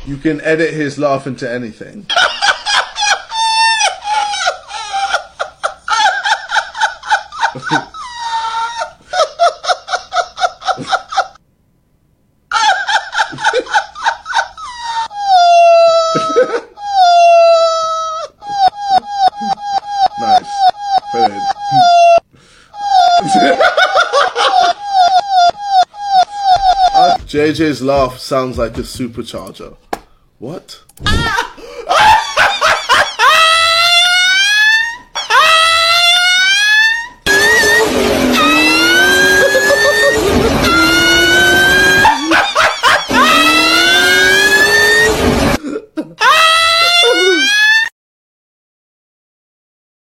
You can edit his laugh into anything. Nice. Brilliant. JJ's laugh sounds like a supercharger. What?